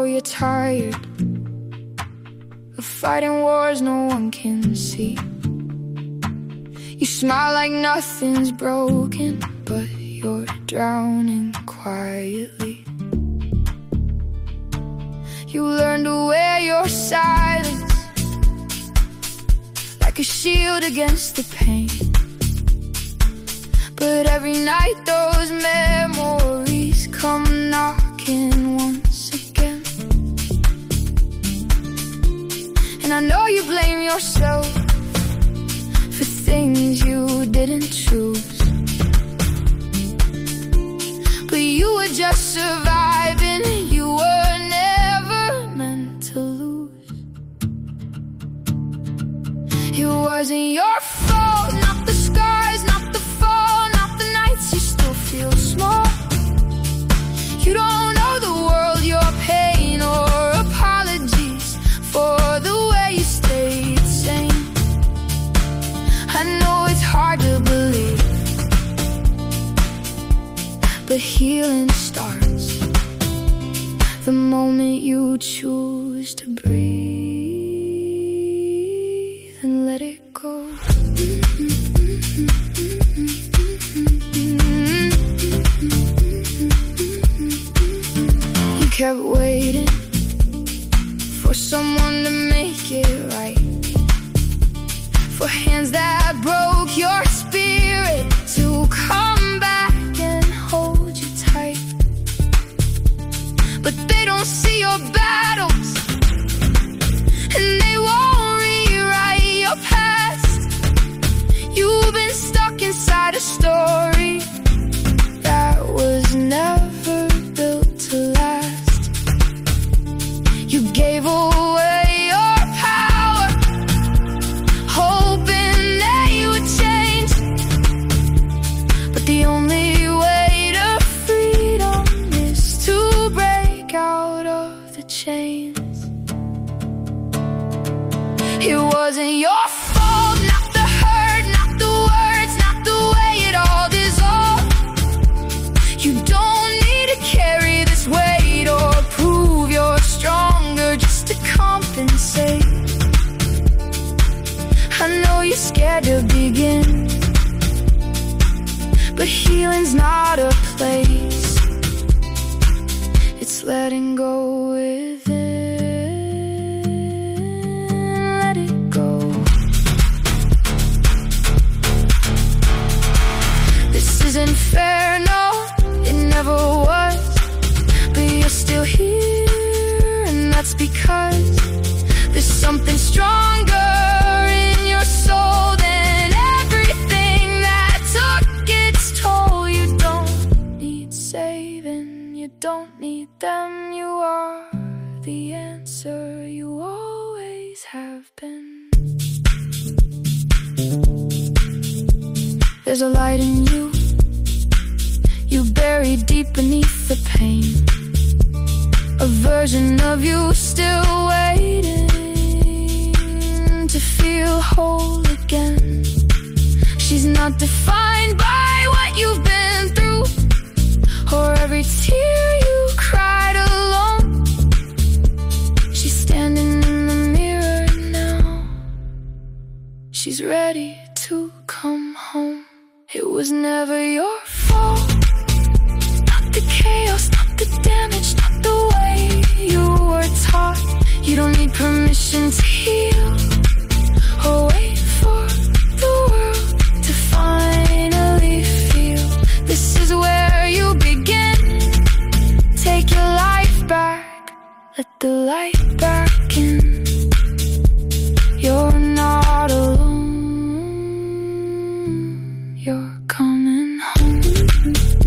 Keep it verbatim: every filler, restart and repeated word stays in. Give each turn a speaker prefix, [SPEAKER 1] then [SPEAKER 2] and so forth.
[SPEAKER 1] know you're tired of fighting wars no one can see. You smile like nothing's broken, but you're drowning quietly. You learn to wear your silence like a shield against the pain. But every night those memories come knocking once again. And I know you blame yourself for things you didn't choose, but you were just surviving. You were never meant to lose. It wasn't your fault, not the scars, not the fall, not the nights you still feel small. You don't know the world your pain or apologies for the way you stayed sane. I know it's hard to believe, but healing starts the moment you choose to breathe and let it go. You kept waiting for someone to make it right, for hands that broke your spirit to come back and hold you tight. But they don't see your battles, and they won't rewrite your past. You've been stuck inside a story that was never built to last. You gave away your power, hoping that you would change. But the only way to freedom is to break out of the chains. It wasn't your fault, not the hurt, not the words, not the way it all dissolved. You don't need to carry this weight or prove you're stronger just to compensate. I know you're scared to begin, but healing's not a place. It's letting go within. Let it go. This isn't fair, no, it never was. But you're still here, and that's because there's something stronger in your soul than everything that took its toll. You don't need saving, you don't need them. You are the answer, you always have been. There's a light in you, you buried deep beneath the pain. A version of you still waiting to feel whole again. She's not defined by what you've been through or every tear you cried alone. She's standing in the mirror now. She's ready to come home. It was never your fault, not the chaos, not the damage, not the way you were taught. You don't need permission to heal or wait for the world to finally feel. This is where you begin. Take your life back, let the light back in. You're not alone, you're coming home.